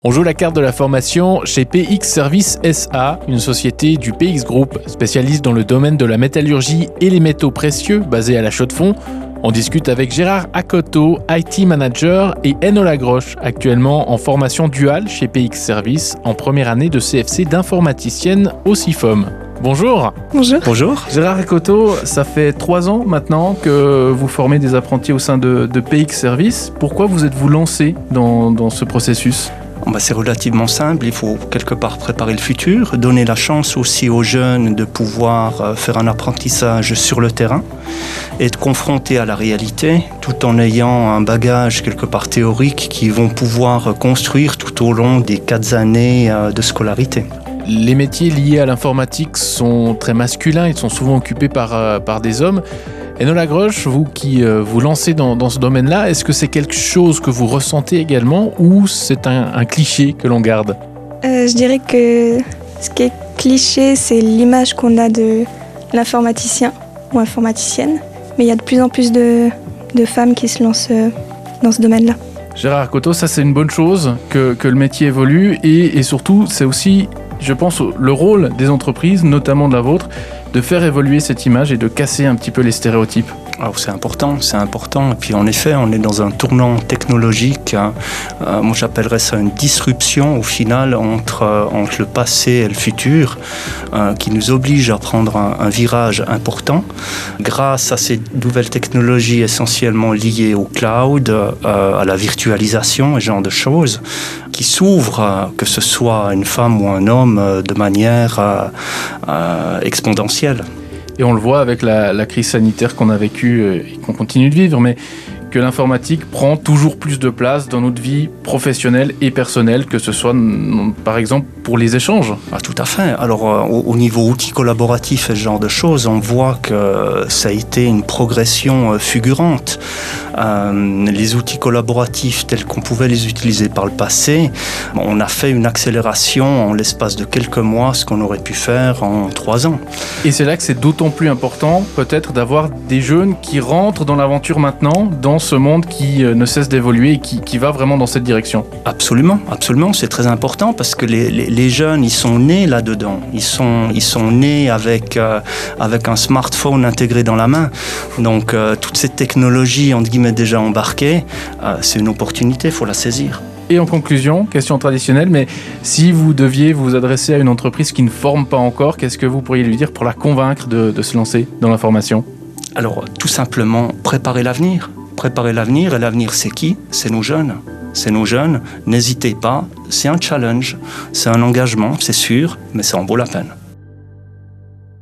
On joue la carte de la formation chez PX Services SA, une société du PX Group, spécialiste dans le domaine de la métallurgie et les métaux précieux, basée à La Chaux-de-Fonds. On discute avec Gérard Akoto, IT Manager, et Enola Grosch, actuellement en formation duale chez PX Services, en première année de CFC d'informaticienne au CIFOM. Bonjour. Bonjour. Gérard Akoto, ça fait 3 ans maintenant que vous formez des apprentis au sein de PX Services. Pourquoi vous êtes-vous lancé dans ce processus ? C'est relativement simple, il faut quelque part préparer le futur, donner la chance aussi aux jeunes de pouvoir faire un apprentissage sur le terrain et être confrontés à la réalité tout en ayant un bagage quelque part théorique qu'ils vont pouvoir construire tout au long des 4 années de scolarité. Les métiers liés à l'informatique sont très masculins, ils sont souvent occupés par des hommes. Enola Grosch, vous qui vous lancez dans ce domaine-là, est-ce que c'est quelque chose que vous ressentez également ou c'est un cliché que l'on garde ? Je dirais que ce qui est cliché, c'est l'image qu'on a de l'informaticien ou informaticienne. Mais il y a de plus en plus de femmes qui se lancent dans ce domaine-là. Gérard Akoto, ça c'est une bonne chose que le métier évolue et surtout c'est aussi, je pense, le rôle des entreprises, notamment de la vôtre, de faire évoluer cette image et de casser un petit peu les stéréotypes. C'est important. Et puis en effet, on est dans un tournant technologique. Moi, j'appellerais ça une disruption au final entre le passé et le futur, qui nous oblige à prendre un virage important. Grâce à ces nouvelles technologies essentiellement liées au cloud, à la virtualisation et ce genre de choses, qui s'ouvrent, que ce soit une femme ou un homme, de manière exponentielle. Et on le voit avec la crise sanitaire qu'on a vécue et qu'on continue de vivre, mais que l'informatique prend toujours plus de place dans notre vie professionnelle et personnelle, que ce soit par exemple pour les échanges. Tout à fait. Alors au niveau outils collaboratifs et ce genre de choses, on voit que ça a été une progression fulgurante. Les outils collaboratifs tels qu'on pouvait les utiliser par le passé, on a fait une accélération en l'espace de quelques mois, ce qu'on aurait pu faire en 3 ans. Et c'est là que c'est d'autant plus important peut-être d'avoir des jeunes qui rentrent dans l'aventure maintenant, dans ce monde qui ne cesse d'évoluer et qui va vraiment dans cette direction. Absolument, c'est très important parce que les jeunes, ils sont nés là-dedans. Ils sont nés avec un smartphone intégré dans la main. Donc toute cette technologie, entre guillemets, déjà embarquée, c'est une opportunité, il faut la saisir. Et en conclusion, question traditionnelle, mais si vous deviez vous adresser à une entreprise qui ne forme pas encore, qu'est-ce que vous pourriez lui dire pour la convaincre de se lancer dans la formation ? Alors, tout simplement, préparer l'avenir. Et l'avenir, c'est qui ? C'est nos jeunes. N'hésitez pas, c'est un challenge, c'est un engagement, c'est sûr, mais ça en vaut la peine.